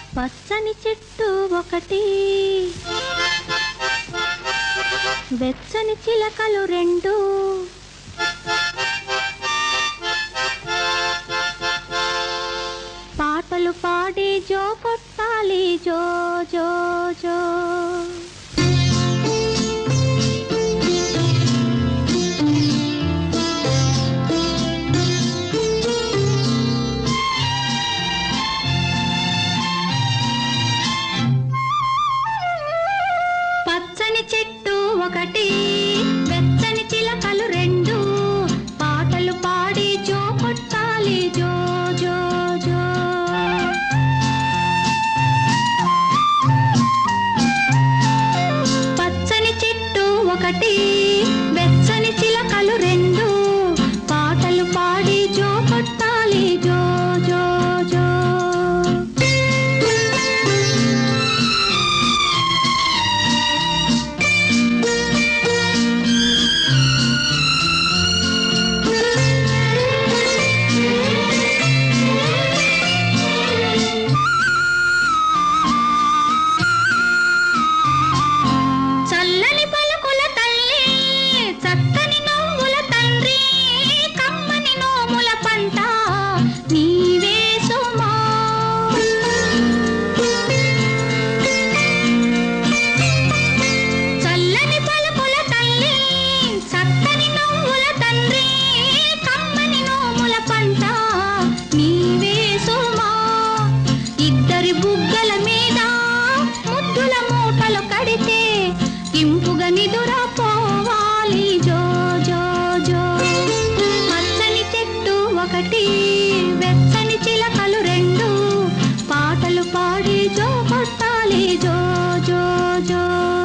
పచ్చని చెట్టు ఒకటి, వెచ్చని చిలకలు రెండు, పాటలు పాడి జో కొట్టాలి జో జో జో. పచ్చని చెట్టు ఒకటి, వెచ్చని చిలకలు రెండు, పాటలు పాడి జో కొట్టాలి జో జో జో. పచ్చని చెట్టు ఒకటి, వెచ్చని చిలకలు రెండు, పాటలు పాడి జో కొట్టాలి జో జో జో. చల్లని పలుకుల తల్లి, చక్కని నవ్వుల తండ్రి, కమ్మని నోముల పంట నీవే సుమా. చల్లని పలుకుల తల్లి, చక్కని నవ్వుల తండ్రి, కమ్మని నోముల పంట నీవే సుమా. ఇద్దరి బుగ్గల మీద ముద్దుల మూటలు కడితే ఇంపుగా నిదురా పోవాలి జో జో జో. పచ్చని చెట్టు ఒకటి, వెచ్చని చిలకలు రెండు, పాటలు పాడి జో కొట్టాలి జో జో జో.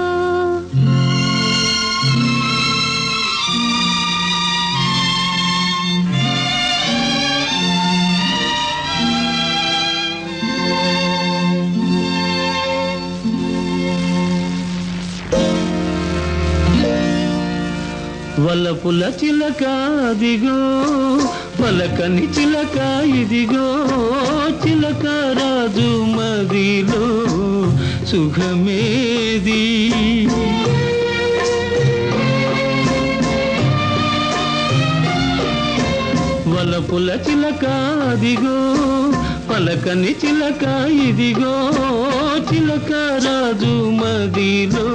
వలపుల చిలక అదిగో, పలకని చిలక ఇదిగో, చిలక రాజు మదిలో సుఖమేది. వలపుల చిలక అదిగో, పలకని చిలక ఇదిగో, చిలక రాజు మదిలో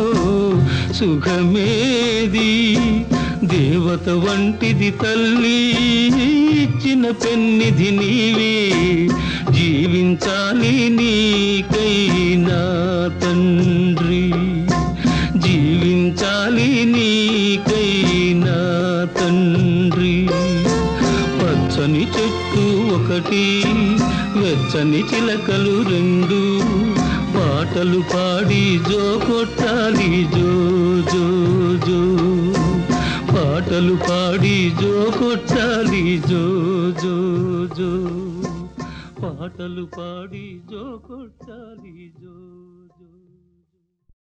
సుఖమేది. దేవత వంటిది తల్లి, ఇచ్చిన పెన్నిధి నీవే, జీవించాలి నీకైనా తండ్రి, జీవించాలి నీకైనా తండ్రి. పచ్చని చెట్టు ఒకటి, వెచ్చని చిలకలు రెండు, పాటలు పాడి జో కొట్టాలి జో జో జో. పాటలు పాడి జో కొట్టాలి జో జో జో. పాటలు పాడి జో కొట్టాలి జో.